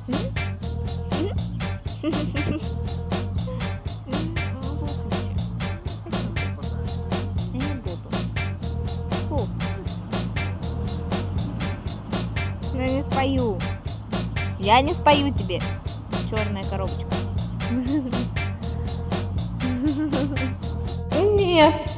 Не буду. Фу. Ну не спою. Я не спою тебе, черная коробочка. Нет.